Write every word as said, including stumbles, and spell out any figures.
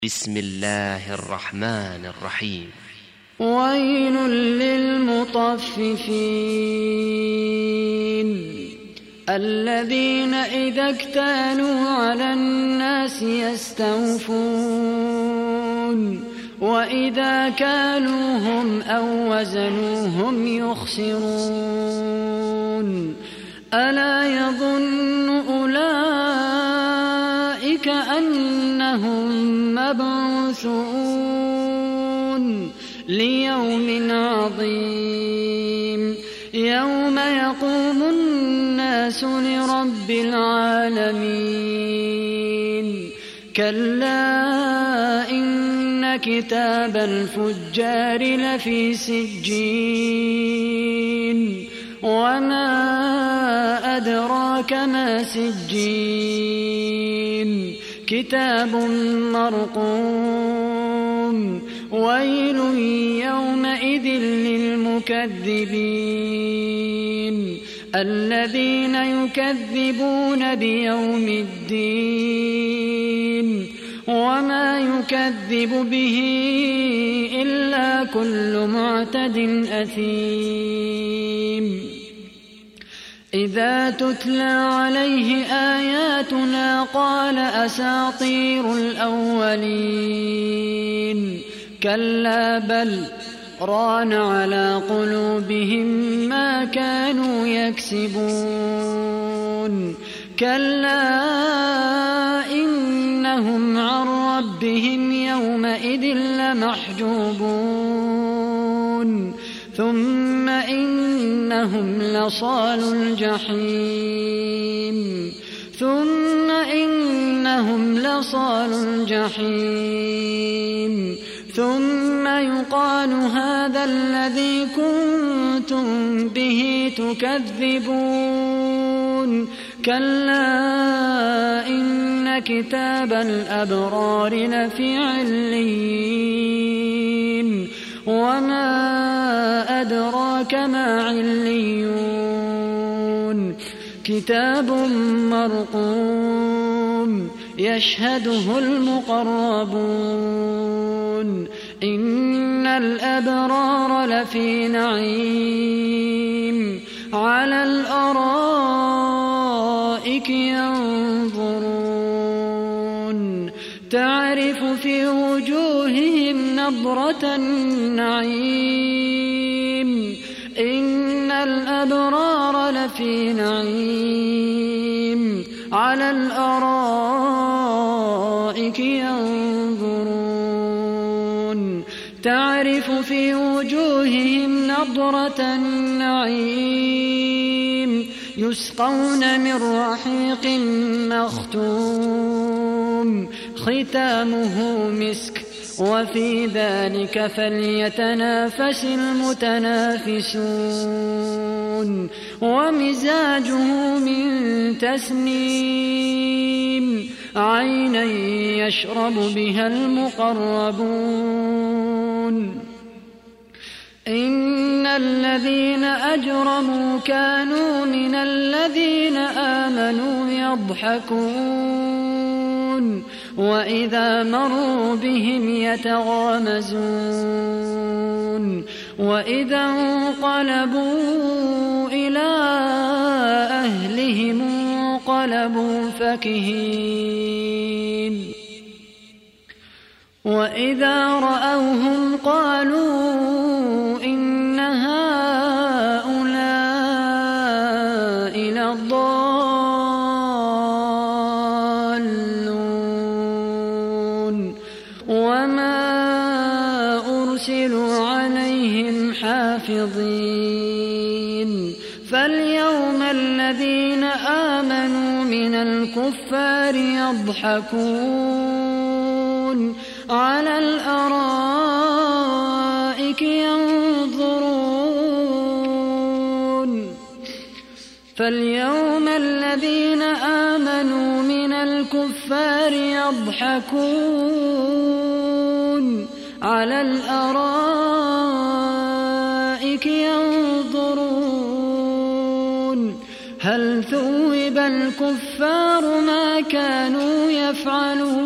بسم الله الرحمن الرحيم. ويل للمطففين الذين إذا اكتالوا على الناس يستوفون وإذا كالوهم أو وزنوهم يخسرون. ألا يظن أولئك أنهم مبعوثون ليوم عظيم يوم يقوم الناس لرب العالمين. كلا إن كتاب الفجار لفي سجين وما أدراك ما سجين كتاب مرقوم. ويل يومئذ للمكذبين الذين يكذبون بيوم الدين وما يكذب به إلا كل معتد أثيم. إذا تتلى عليه آياتنا قال أساطير الأولين. كلا بل ران على قلوبهم ما كانوا يكسبون. كلا إنهم عن ربهم يومئذ لمحجوبون. ثم إنهم لصالو الجحيم ثم إنهم لصالو الجحيم ثم يقال هذا الذي كنتم به تكذبون. كلا إن كتاب الأبرار لفي عليين وما أدراك ما عليون كتاب مرقوم يشهده المقربون. إن الأبرار لفي نعيم على الأرائك ينظرون تعرف في وجوههم نضرة النعيم. إن الأبرار لفي نعيم على الأرائك ينظرون تعرف في وجوههم نضرة النعيم. يسقون من رحيق مختوم ختامه مسك وفي ذلك فليتنافس المتنافسون. ومزاجه من تسنيم عينا يشرب بها المقربون. إن الذين أجرموا كانوا من الذين آمنوا يضحكون وإذا مروا بهم يتغامزون. وإذا انقلبوا إلى أهلهم انقلبوا فكهين. وإذا رأوهم قالوا إن هؤلاء لضالون وما أرسلوا عليهم حافظين. فاليوم الذين آمنوا من الكفار يضحكون على الأرائك ينظرون. فاليوم الذين آمنوا من الكفار يضحكون على الأرائك ينظرون. هل ثوب الكفار ما كانوا يفعلون